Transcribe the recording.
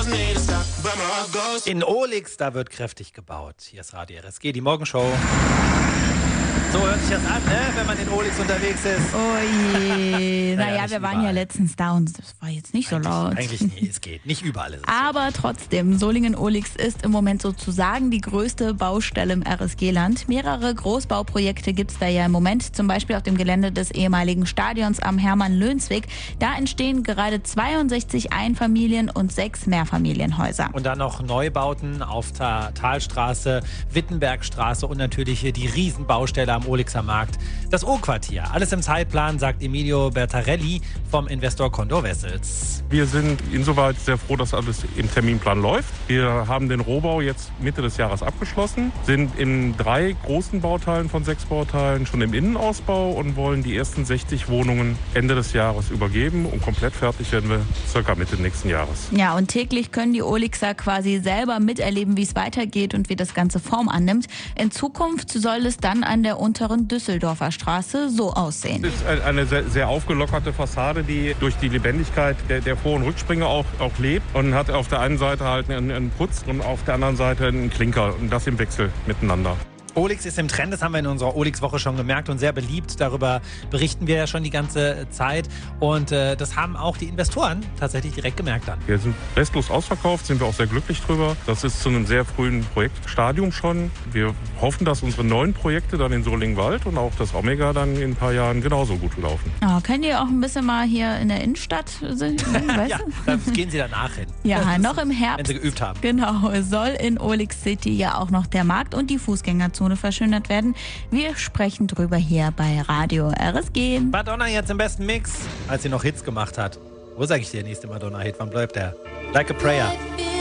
In Olix, da wird kräftig gebaut. Hier ist Radio RSG, die Morgenshow. So hört sich das an, ne? Wenn man in Olix unterwegs ist. Oh je. Naja, wir waren überall. ja letztens da und das war jetzt nicht so laut. Eigentlich nie, es geht. Nicht überall ist es. Aber trotzdem, Solingen-Olix ist im Moment sozusagen die größte Baustelle im RSG-Land. Mehrere Großbauprojekte gibt es da ja im Moment, zum Beispiel auf dem Gelände des ehemaligen Stadions am Hermann-Lönsweg. Da entstehen gerade 62 Einfamilien- und 6 Mehrfamilienhäuser. Und dann noch Neubauten auf der Talstraße, Wittenbergstraße und natürlich hier die Riesenbaustelle am Olixer Markt. Das O-Quartier. Alles im Zeitplan, sagt Emilio Bertarelli vom Investor Condor Wessels. Wir sind insoweit sehr froh, dass alles im Terminplan läuft. Wir haben den Rohbau jetzt Mitte des Jahres abgeschlossen, sind in 3 großen Bauteilen von 6 Bauteilen schon im Innenausbau und wollen die ersten 60 Wohnungen Ende des Jahres übergeben. Und komplett fertig werden wir circa Mitte nächsten Jahres. Ja, und täglich können die Olixer quasi selber miterleben, wie es weitergeht und wie das Ganze Form annimmt. In Zukunft soll es dann an der unteren Düsseldorfer Straße so aussehen. Es ist eine sehr, sehr aufgelockerte Fassade, die durch die Lebendigkeit der Vor- und Rückspringer auch lebt und hat auf der einen Seite halt einen Putz und auf der anderen Seite einen Klinker und das im Wechsel miteinander. Olix ist im Trend, das haben wir in unserer Olix-Woche schon gemerkt und sehr beliebt. Darüber berichten wir ja schon die ganze Zeit. Und das haben auch die Investoren tatsächlich direkt gemerkt dann. Wir sind restlos ausverkauft, sind wir auch sehr glücklich drüber. Das ist zu einem sehr frühen Projektstadium schon. Wir hoffen, dass unsere neuen Projekte dann in Solingwald und auch das Omega dann in ein paar Jahren genauso gut laufen. Oh, könnt ihr auch ein bisschen mal hier in der Innenstadt sind? Ja, da gehen sie danach hin. Ja, noch im Wenn Herbst. sie geübt haben. Genau, soll in Olix City ja auch noch der Markt und die Fußgängerzone verschönert werden. Wir sprechen drüber hier bei Radio RSG. Madonna jetzt im besten Mix, als sie noch Hits gemacht hat. Wo ist eigentlich der nächste Madonna-Hit? Wann bleibt der? Like a Prayer.